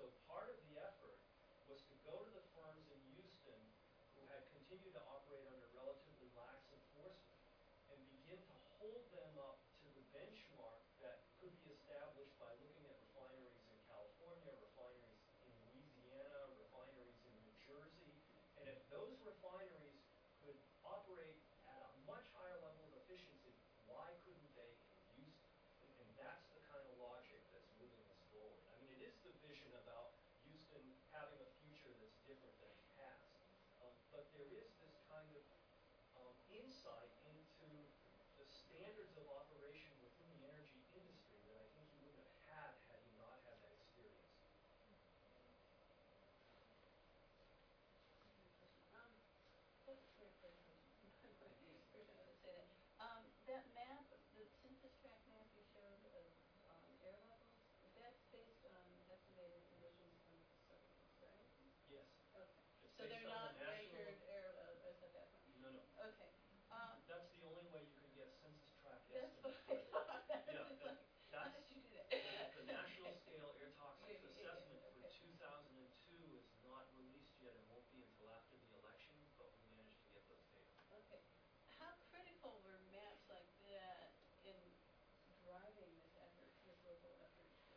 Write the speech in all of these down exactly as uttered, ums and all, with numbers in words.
so part of the effort was to go to the firms in Houston who had continued to operate under relatively lax enforcement and begin to hold them up to the benchmark that could be established by looking at refineries in California, refineries in Louisiana, refineries in New Jersey. And if those refineries could operate at a much higher level of efficiency, why couldn't they in Houston? And, and that's the kind of logic that's moving us forward. I mean, it is the vision about Houston having a future that's different than the past. Um, but there is this kind of um, insight into the standards of operation within the energy industry that I think he wouldn't have had had he not had that experience. Um, that's a great presentation. First I want to say that. Um, that map, the census tract map you showed of um, air levels, that's based on estimated emissions from facilities, right? Yes. Okay. It's So they're based on not the national measured air levels at that point? No, no. Okay. Um, That's the only way you can get census tract that's estimates. what I thought. Yeah, It's that, like, how that's did you do that? the national scale air toxics Yeah, yeah, yeah, assessment yeah, for okay. two thousand two is not released yet and won't be until after the election, but we managed to get those data. Okay. How critical were maps like that in driving this effort, this local effort? To,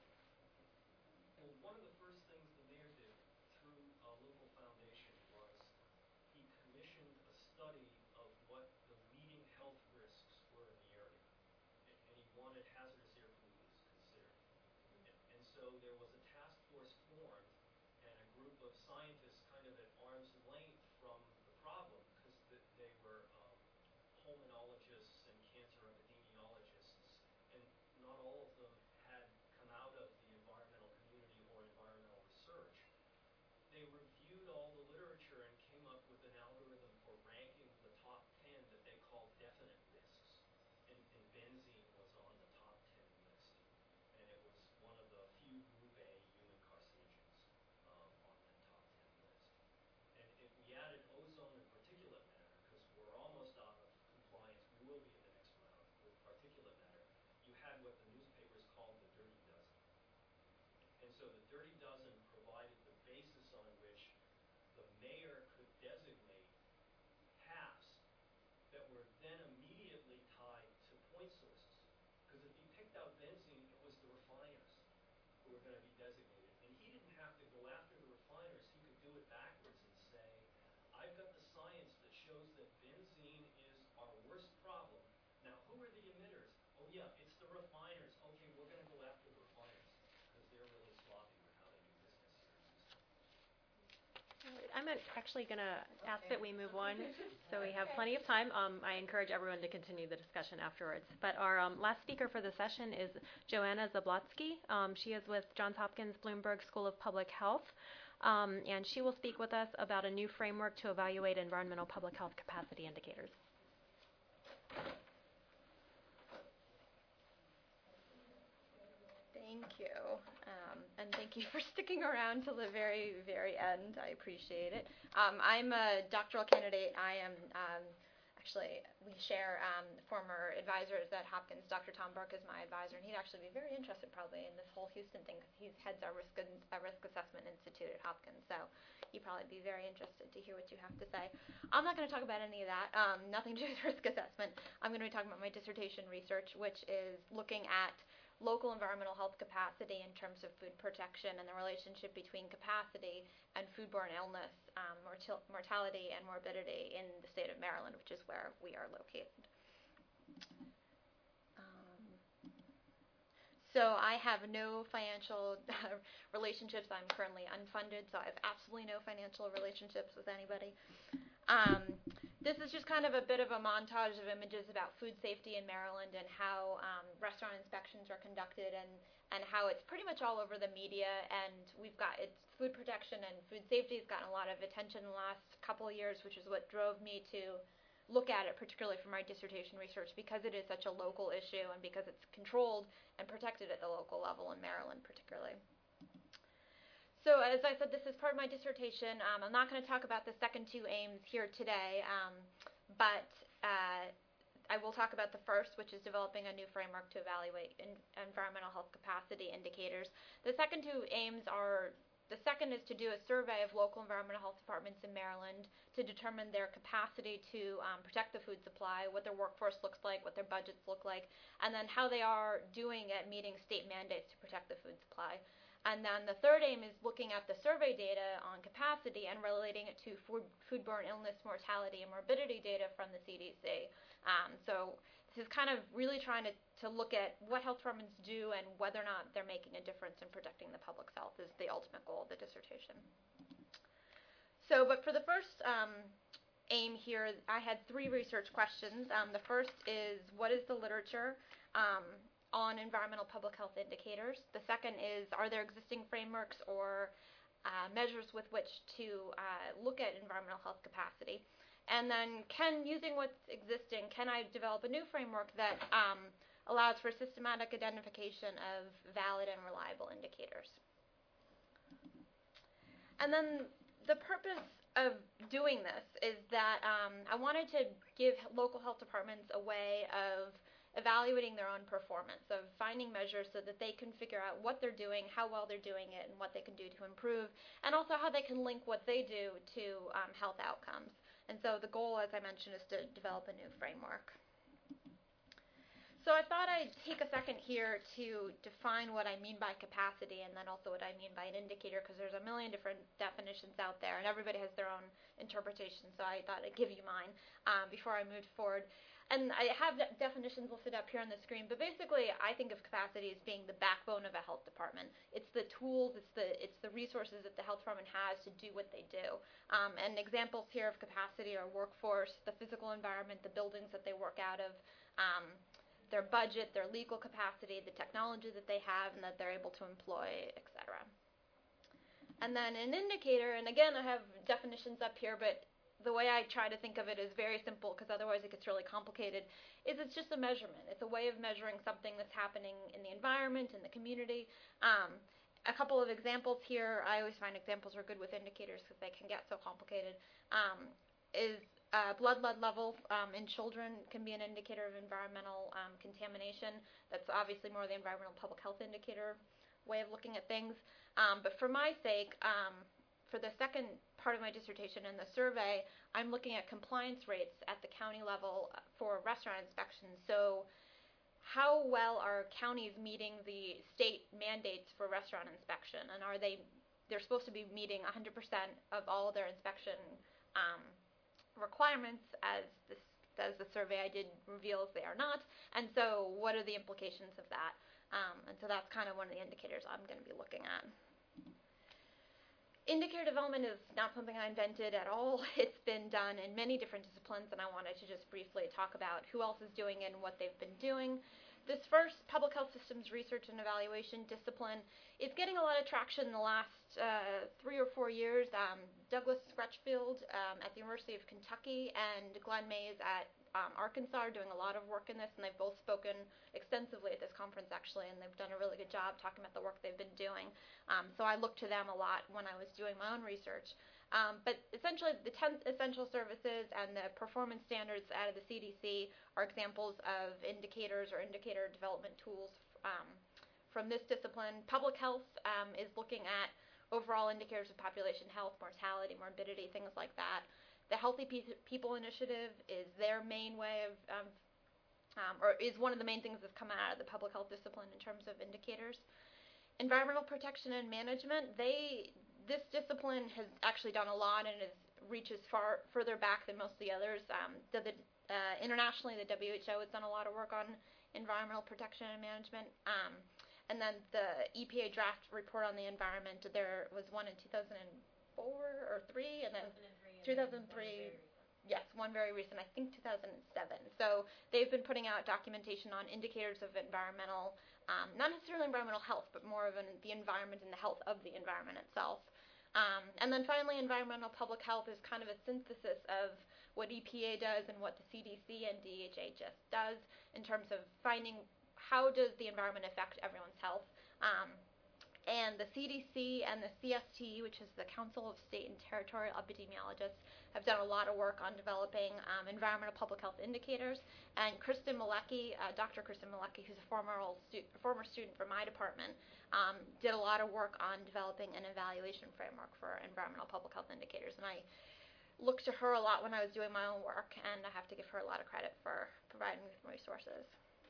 Well, one of the first things the mayor did through a local foundation was he commissioned a study of what the leading health risks were in the area. And he wanted hazardous air pollutants considered. Mm-hmm. And so there was a task force formed and a group of scientists kind of at arm's length from the problem because they were um, pulmonologists and cancer epidemiologists, and not all of them had come out of the environmental community or environmental research. They reviewed all the literature and came up with an algorithm for ranking the top ten that they called definite risks. And, and benzene was on the top ten list. And it was one of the few group A human carcinogens um, on that top ten list. And if we added ozone and particulate matter, because we're almost out of compliance, we will be in the next round with particulate matter, you had what the newspapers called the dirty dozen. And so the dirty dozen provided the basis on which the mayor could designate paths that were then immediately tied to point sources. Because if he picked out benzene, it was the refiners who were going to be designated. And he didn't have to go after the refiners. He could do it backwards and say, I've got the science that shows that benzene is our worst problem. Now, who are the emitters? Oh, yeah, it's the refiners. Okay, we're going to go after the refiners because they're really sloppy with how they do business here. I'm actually going to ask that we move on so we have plenty of time. Um, I encourage everyone to continue the discussion afterwards. But our um, last speaker for the session is Joanna Zablotsky. Um, she is with Johns Hopkins Bloomberg School of Public Health, um, and she will speak with us about a new framework to evaluate environmental public health capacity indicators. Thank you. Um, and thank you for sticking around till the very, very end. I appreciate it. Um, I'm a doctoral candidate. I am, um, actually, we share um, former advisors at Hopkins. Doctor Tom Burke is my advisor, and he'd actually be very interested probably in this whole Houston thing because he heads our risk, our risk assessment institute at Hopkins. So he'd probably be very interested to hear what you have to say. I'm not going to talk about any of that. Um, nothing to do with risk assessment. I'm going to be talking about my dissertation research, which is looking at local environmental health capacity in terms of food protection and the relationship between capacity and foodborne illness, um, mortal- mortality and morbidity in the state of Maryland, which is where we are located. Um, so I have no financial relationships. I'm currently unfunded, so I have absolutely no financial relationships with anybody. Um, this is just kind of a bit of a montage of images about food safety in Maryland and how um, restaurant inspections are conducted and, and how it's pretty much all over the media. And we've got it's food protection and food safety has gotten a lot of attention in the last couple of years, which is what drove me to look at it, particularly for my dissertation research, because it is such a local issue and because it's controlled and protected at the local level in Maryland particularly. So as I said, this is part of my dissertation. Um, I'm not going to talk about the second two aims here today, um, but uh, I will talk about the first, which is developing a new framework to evaluate in environmental health capacity indicators. The second two aims are the second is to do a survey of local environmental health departments in Maryland to determine their capacity to um, protect the food supply, what their workforce looks like, what their budgets look like, and then how they are doing at meeting state mandates to protect the food supply. And then the third aim is looking at the survey data on capacity and relating it to food, foodborne illness, mortality, and morbidity data from the C D C. Um, so this is kind of really trying to, to look at what health departments do and whether or not they're making a difference in protecting the public's health is the ultimate goal of the dissertation. So, but for the first um, aim here, I had three research questions. Um, the first is, what is the literature um, on environmental public health indicators? The second is, are there existing frameworks or uh, measures with which to uh, look at environmental health capacity? And then, can, using what's existing, can I develop a new framework that um, allows for systematic identification of valid and reliable indicators? And then the purpose of doing this is that um, I wanted to give local health departments a way of evaluating their own performance, of finding measures so that they can figure out what they're doing, how well they're doing it, and what they can do to improve, and also how they can link what they do to um, health outcomes. And so the goal, as I mentioned, is to develop a new framework. So I thought I'd take a second here to define what I mean by capacity and then also what I mean by an indicator, because there's a million different definitions out there, and everybody has their own interpretation, so I thought I'd give you mine um, before I moved forward. And I have de- definitions listed up here on the screen, but basically I think of capacity as being the backbone of a health department. It's the tools, it's the it's the resources that the health department has to do what they do. Um, and examples here of capacity are workforce, the physical environment, the buildings that they work out of, um, their budget, their legal capacity, the technology that they have and that they're able to employ, et cetera. And then an indicator, and again I have definitions up here, but the way I try to think of it is very simple, because otherwise it gets really complicated, is it's just a measurement. It's a way of measuring something that's happening in the environment, in the community. Um, a couple of examples here, I always find examples are good with indicators because they can get so complicated, um, is uh, blood lead level um, in children can be an indicator of environmental um, contamination. That's obviously more the environmental public health indicator way of looking at things. Um, but for my sake, um, for the second part of my dissertation in the survey, I'm looking at compliance rates at the county level for restaurant inspections. So how well are counties meeting the state mandates for restaurant inspection? And are they, they're supposed to be meeting one hundred percent of all their inspection um, requirements, as this, as the survey I did reveals they are not. And so what are the implications of that? Um, and so that's kind of one of the indicators I'm going to be looking at. Indicator development is not something I invented at all. It's been done in many different disciplines, and I wanted to just briefly talk about who else is doing it and what they've been doing. This first public health systems research and evaluation discipline is getting a lot of traction in the last uh, three or four years. Um, Douglas Scratchfield um, at the University of Kentucky and Glenn Mays at um, Arkansas are doing a lot of work in this, and they've both spoken extensively at this conference, actually, and they've done a really good job talking about the work they've been doing. Um, so I looked to them a lot when I was doing my own research. Um, but essentially, the ten essential services and the performance standards out of the C D C are examples of indicators or indicator development tools um, from this discipline. Public health um, is looking at overall indicators of population health, mortality, morbidity, things like that. The Healthy Pe- People Initiative is their main way of, um, um, or is one of the main things that's come out of the public health discipline in terms of indicators. Environmental protection and management, they this discipline has actually done a lot and is reaches far further back than most of the others. Um, the, the, uh, internationally, the W H O has done a lot of work on environmental protection and management. Um, and then the E P A draft report on the environment, there was one in two thousand four or three, and then two thousand three. Yes, one very recent, I think two thousand seven. So they've been putting out documentation on indicators of environmental, um, not necessarily environmental health, but more of an, the environment and the health of the environment itself. Um, and then finally, environmental public health is kind of a synthesis of what E P A does and what the C D C and D H H S does in terms of finding how does the environment affect everyone's health. Um, and the C D C and the C S T, which is the Council of State and Territorial Epidemiologists, have done a lot of work on developing um, environmental public health indicators. And Kristen Malecki, uh, Doctor Kristen Malecki, who's a former, stu- former student from my department, um, did a lot of work on developing an evaluation framework for environmental public health indicators. And I looked to her a lot when I was doing my own work, and I have to give her a lot of credit for providing me with resources.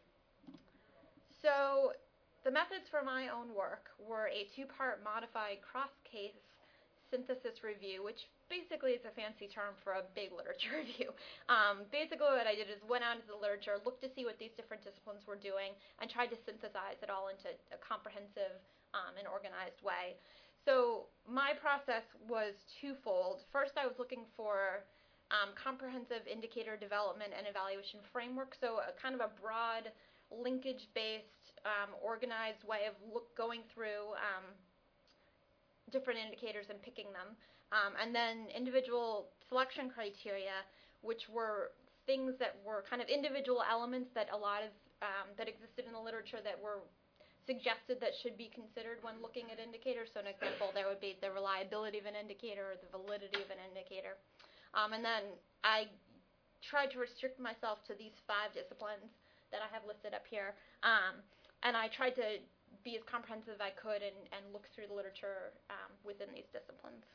So the methods for my own work were a two-part modified cross-case synthesis review, which basically is a fancy term for a big literature review. Um, basically what I did is went out into the literature, looked to see what these different disciplines were doing, and tried to synthesize it all into a comprehensive um, and organized way. So my process was twofold. First, I was looking for um, comprehensive indicator development and evaluation framework, so a kind of a broad linkage-based, um, organized way of look, going through um, different indicators and picking them. Um, and then individual selection criteria, which were things that were kind of individual elements that a lot of, um, that existed in the literature that were suggested that should be considered when looking at indicators. So an example there would be the reliability of an indicator or the validity of an indicator. Um, and then I tried to restrict myself to these five disciplines that I have listed up here. Um, and I tried to be as comprehensive as I could and, and look through the literature um, within these disciplines.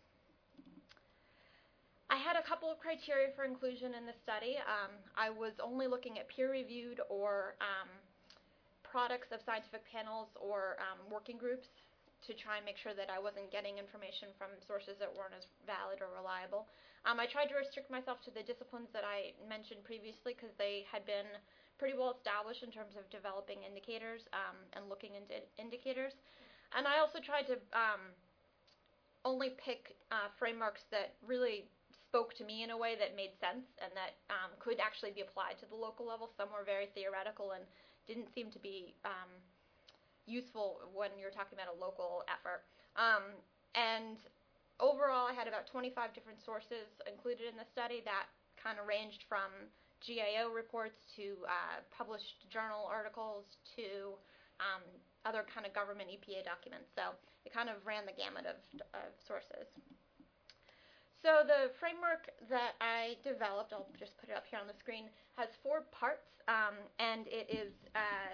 I had a couple of criteria for inclusion in the study. Um, I was only looking at peer-reviewed or um, products of scientific panels or um, working groups to try and make sure that I wasn't getting information from sources that weren't as valid or reliable. Um, I tried to restrict myself to the disciplines that I mentioned previously because they had been pretty well established in terms of developing indicators um, and looking into indicators. And I also tried to um, only pick uh, frameworks that really spoke to me in a way that made sense and that um, could actually be applied to the local level. Some were very theoretical and didn't seem to be um, useful when you're talking about a local effort. Um, and overall, I had about twenty-five different sources included in the study that kind of ranged from G A O reports to uh, published journal articles to um, other kind of government E P A documents. So it kind of ran the gamut of, of sources. So the framework that I developed, I'll just put it up here on the screen, has four parts, um, and it is uh,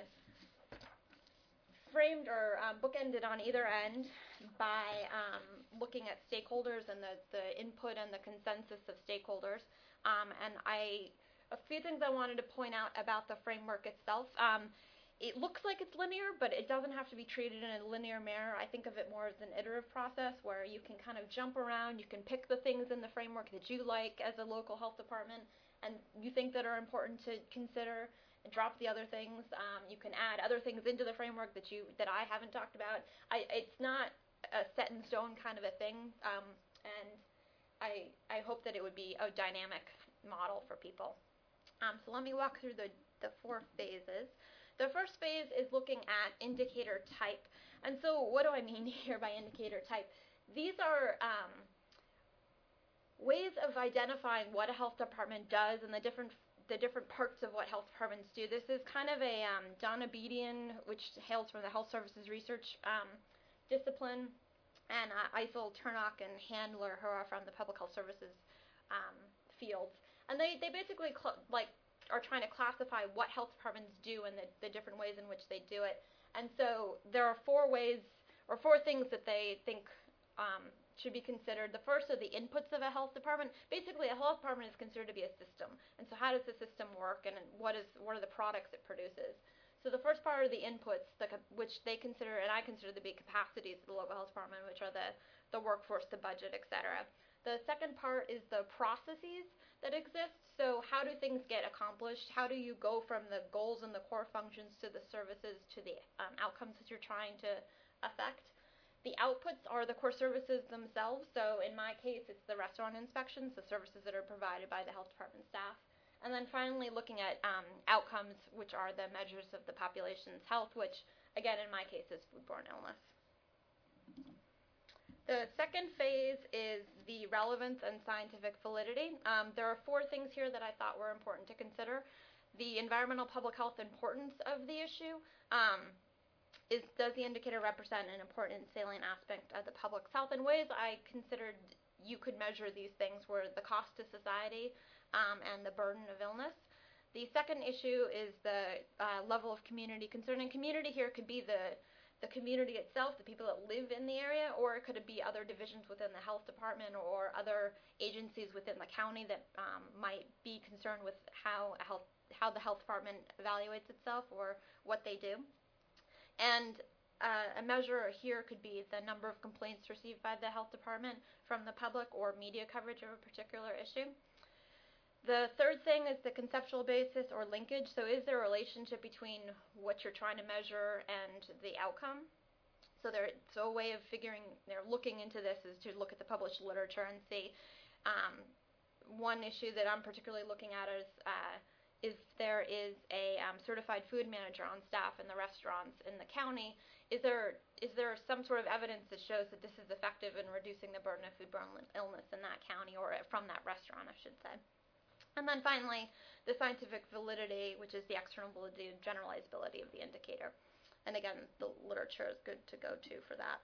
framed or um, bookended on either end by um, looking at stakeholders and the, the input and the consensus of stakeholders. Um, and I, a few things I wanted to point out about the framework itself. Um, it looks like it's linear, but it doesn't have to be treated in a linear manner. I think of it more as an iterative process where you can kind of jump around, you can pick the things in the framework that you like as a local health department and you think that are important to consider, and drop the other things. Um, you can add other things into the framework that you that I haven't talked about. I, it's not a set in stone kind of a thing, um, and I, I hope that it would be a dynamic model for people. Um, so let me walk through the, the four phases. The first phase is looking at indicator type. And so what do I mean here by indicator type? These are um, ways of identifying what a health department does and the different the different parts of what health departments do. This is kind of a um, Donna Bedian, which hails from the Health Services Research um, discipline, and uh, Eifel, Turnock, and Handler, who are from the Public Health Services um, fields. And they, they basically cl- like are trying to classify what health departments do and the, the different ways in which they do it. And so there are four ways, or four things that they think um, should be considered. The first are the inputs of a health department. Basically, a health department is considered to be a system. And so how does the system work, and what is what are the products it produces? So the first part are the inputs, the, which they consider, and I consider to be capacities of the local health department, which are the, the workforce, the budget, et cetera. The second part is the processes that exist. So how do things get accomplished? How do you go from the goals and the core functions to the services to the um, outcomes that you're trying to affect? The outputs are the core services themselves. So in my case, it's the restaurant inspections, the services that are provided by the health department staff. And then finally looking at um, outcomes, which are the measures of the population's health, which, again, in my case, is foodborne illness. The second phase is the relevance and scientific validity. Um, there are four things here that I thought were important to consider. The environmental public health importance of the issue, um, is, does the indicator represent an important and salient aspect of the public's health? In ways I considered you could measure these things were the cost to society um, and the burden of illness. The second issue is the uh, level of community concern. And community here could be the the community itself, the people that live in the area, or it could be other divisions within the health department or other agencies within the county that um, might be concerned with how health, how the health department evaluates itself or what they do. And uh, a measure here could be the number of complaints received by the health department from the public or media coverage of a particular issue. The third thing is the conceptual basis or linkage. So is there a relationship between what you're trying to measure and the outcome? So there, so a way of figuring, they're looking into this is to look at the published literature and see. Um, one issue that I'm particularly looking at is uh, if there is a um, certified food manager on staff in the restaurants in the county, is there is there some sort of evidence that shows that this is effective in reducing the burden of foodborne illness in that county or from that restaurant, I should say. And then finally, the scientific validity, which is the external validity and generalizability of the indicator. And again, the literature is good to go to for that.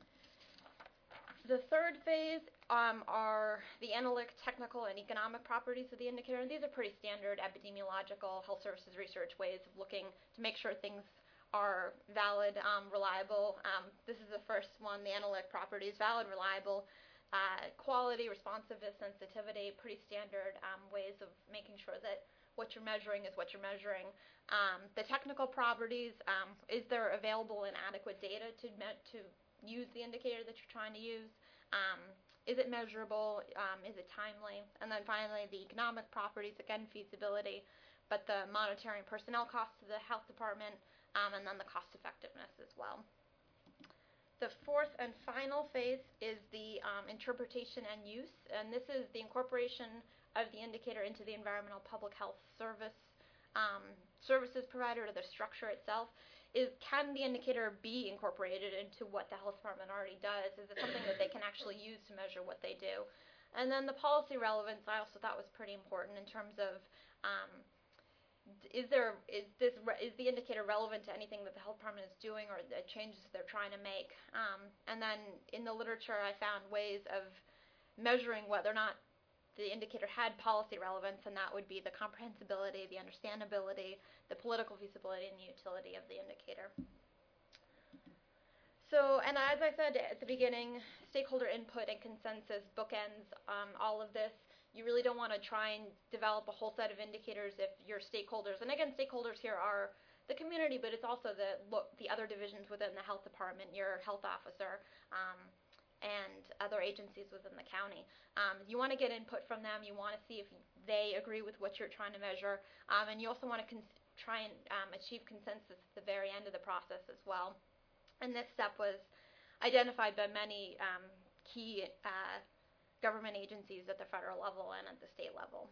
The third phase um, are the analytic, technical, and economic properties of the indicator. And these are pretty standard epidemiological health services research ways of looking to make sure things are valid, um, reliable. Um, this is the first one, the analytic properties, valid, reliable. Uh, quality, responsiveness, sensitivity, pretty standard um, ways of making sure that what you're measuring is what you're measuring. Um, the technical properties, um, is there available and adequate data to me- to use the indicator that you're trying to use? Um, is it measurable? Um, is it timely? And then finally, the economic properties, again, feasibility, but the monetary and personnel costs to the health department, um, and then the cost effectiveness as well. The fourth and final phase is the um, interpretation and use, and this is the incorporation of the indicator into the environmental public health service um, services provider or the structure itself. Is can the indicator be incorporated into what the health department already does? Is it something that they can actually use to measure what they do? And then the policy relevance I also thought was pretty important in terms of um, Is there is this is the indicator relevant to anything that the health department is doing or the changes they're trying to make? Um, and then in the literature, I found ways of measuring whether or not the indicator had policy relevance, and that would be the comprehensibility, the understandability, the political feasibility, and the utility of the indicator. So, and as I said at the beginning, stakeholder input and consensus bookends um, all of this. You really don't want to try and develop a whole set of indicators if your stakeholders, and again, stakeholders here are the community, but it's also the look, the other divisions within the health department, your health officer, um, and other agencies within the county. Um, you want to get input from them. You want to see if they agree with what you're trying to measure, um, and you also want to cons- try and um, achieve consensus at the very end of the process as well. And this step was identified by many um, key uh, government agencies at the federal level and at the state level.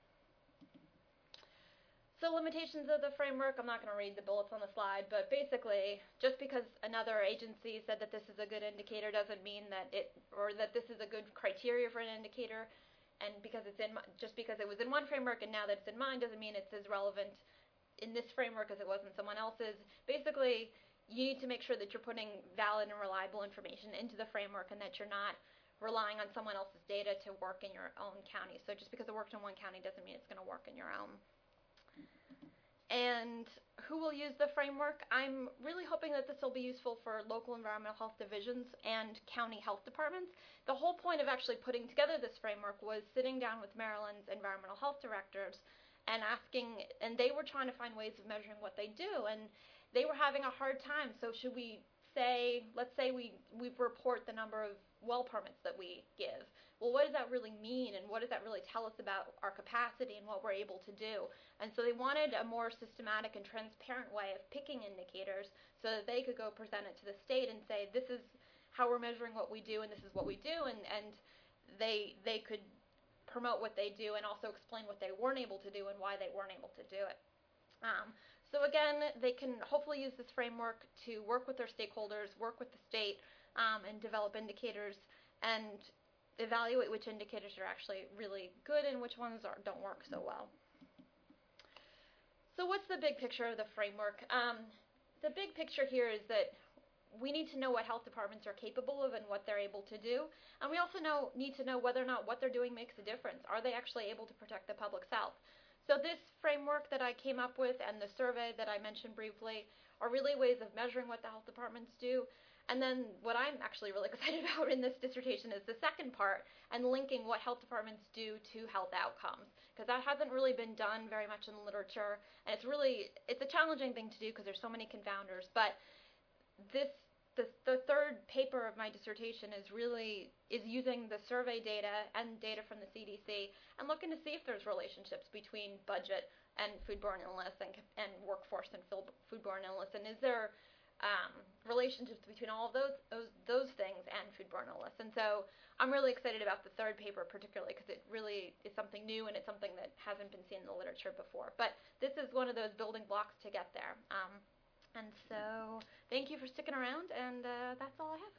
So limitations of the framework, I'm not going to read the bullets on the slide, but basically, just because another agency said that this is a good indicator doesn't mean that it, or that this is a good criteria for an indicator, and because it's in, just because it was in one framework and now that it's in mine doesn't mean it's as relevant in this framework as it was in someone else's. Basically, you need to make sure that you're putting valid and reliable information into the framework and that you're not relying on someone else's data to work in your own county. So just because it worked in one county doesn't mean it's going to work in your own. And who will use the framework? I'm really hoping that this will be useful for local environmental health divisions and county health departments. The whole point of actually putting together this framework was sitting down with Maryland's environmental health directors and asking, and they were trying to find ways of measuring what they do, and they were having a hard time. So should we say, let's say we, we report the number of well permits that we give. Well, what does that really mean, and what does that really tell us about our capacity and what we're able to do? And so they wanted a more systematic and transparent way of picking indicators so that they could go present it to the state and say, this is how we're measuring what we do, and this is what we do, and, and they they could promote what they do and also explain what they weren't able to do and why they weren't able to do it. Um, so again, they can hopefully use this framework to work with their stakeholders, work with the state, um, and develop indicators and evaluate which indicators are actually really good and which ones are, don't work so well. So what's the big picture of the framework? Um, the big picture here is that we need to know what health departments are capable of and what they're able to do. And we also know, need to know whether or not what they're doing makes a difference. Are they actually able to protect the public's health? So this framework that I came up with and the survey that I mentioned briefly are really ways of measuring what the health departments do. And then what I'm actually really excited about in this dissertation is the second part and linking what health departments do to health outcomes, because that hasn't really been done very much in the literature, and it's really, it's a challenging thing to do because there's so many confounders. But this, the, the third paper of my dissertation is really, is using the survey data and data from the C D C and looking to see if there's relationships between budget and foodborne illness and, and workforce and foodborne illness, and is there Um, relationships between all of those, those those things and foodborne illness. And so I'm really excited about the third paper particularly because it really is something new and it's something that hasn't been seen in the literature before. But this is one of those building blocks to get there. Um, and so thank you for sticking around, and uh, that's all I have.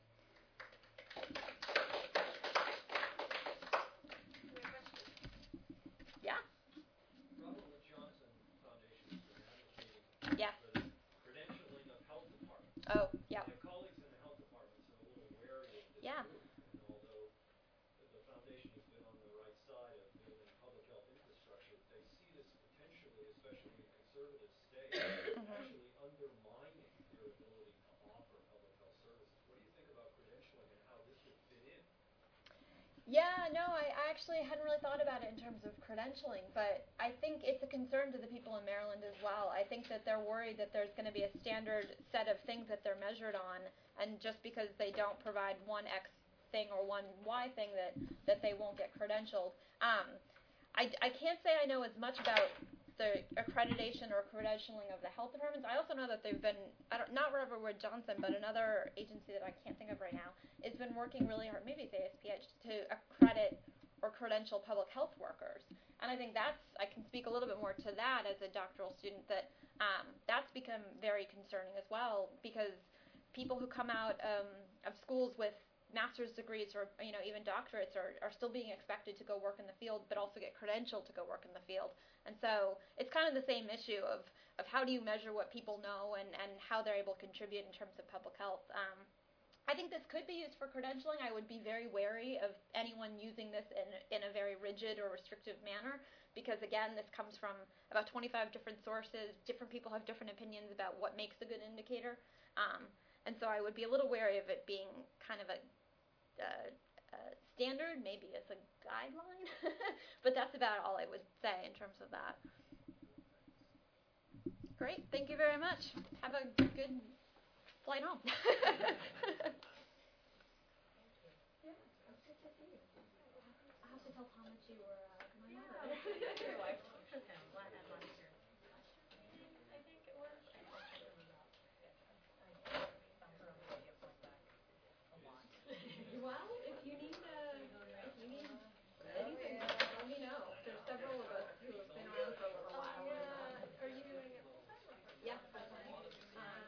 Yeah? Robert Wood Johnson Foundation has been advocating Yes. for the credentialing of health departments. Oh, yeah. My colleagues in the health departments are a little wary of this Yeah. move, and although the foundation has been on the right side of building public health infrastructure, they see this potentially, especially in conservative states, Mm-hmm. actually undermining their ability to offer public health services. What do you think about credentialing and how this would fit in? Yeah, no, I, I actually hadn't really thought about it in terms of credentialing, but I think it's a concern to the people in Maryland as well. I think that they're worried that there's going to be a standard set of things that they're measured on, and just because they don't provide one X thing or one Y thing that, that they won't get credentialed. Um, I, I can't say I know as much about the accreditation or credentialing of the health departments. I also know that they've been, I don't, not Robert Wood Johnson, but another agency that I can't think of right now, has been working really hard, maybe it's A S P H, to accredit or credential public health workers. And I think that's, I can speak a little bit more to that as a doctoral student, that um, that's become very concerning as well, because people who come out um, of schools with master's degrees or, you know, even doctorates are, are still being expected to go work in the field, but also get credentialed to go work in the field. And so it's kind of the same issue of, of how do you measure what people know and, and how they're able to contribute in terms of public health. Um, I think this could be used for credentialing. I would be very wary of anyone using this in, in a very rigid or restrictive manner, because again, this comes from about twenty-five different sources. Different people have different opinions about what makes a good indicator. Um, and so I would be a little wary of it being kind of a Uh, uh, standard, maybe as a guideline, but that's about all I would say in terms of that. Great, thank you very much. Have a good flight home. Yeah, it's good to see you. I'll have to tell Tom that you were uh, coming over. I think it works. Well, if you need uh, if you need anything, let me know. There's several of us who have been around for a little while. Yeah. Are you doing it full time or? Yeah, full time. Um,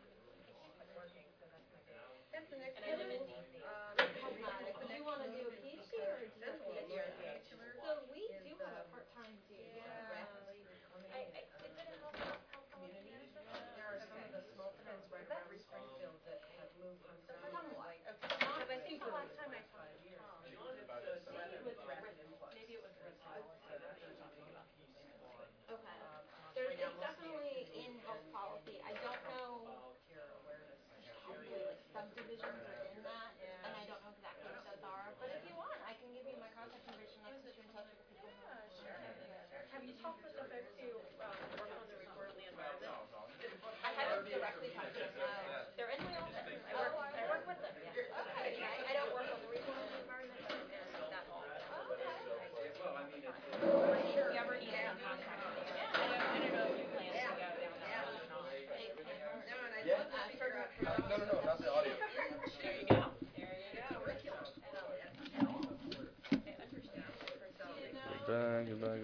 That's the next And I live in one. D C. Um, Do you want to do a PhD or just a PhD? so we do have a part-time student. Yeah. I, I, is it a health, health policy management? There are some of the small towns right around Springfield that have moved from some Somewhat. like Because I think the last time I talked to Tom, John had about said a that maybe it was uh, risk, maybe it was risk policy that we were talking about. piece on Okay. um, There's, right now it's most of the definitely activity in health is policy. I don't know about peer awareness. probably like subdivisions are in that, and I don't know exactly what those are. But if you want, I can give you my contact information. I can put you in touch with the people. who- Yeah, sure. Have you talked with the folks who um, work on the report on the environment? I haven't directly talked to them. No. They're in my office. I work. I work with them. Yeah. Okay. I, I don't work on the report on the environment, but I'm that office. Well, I mean, it's. If you ever need any contact. Yeah. I don't, I don't know if you plan to go down that road or not. No, and I'd Yeah. love to figure out Uh, how. no, no, no, not the audio. There you go. There you go. Curriculum. Bye, goodbye.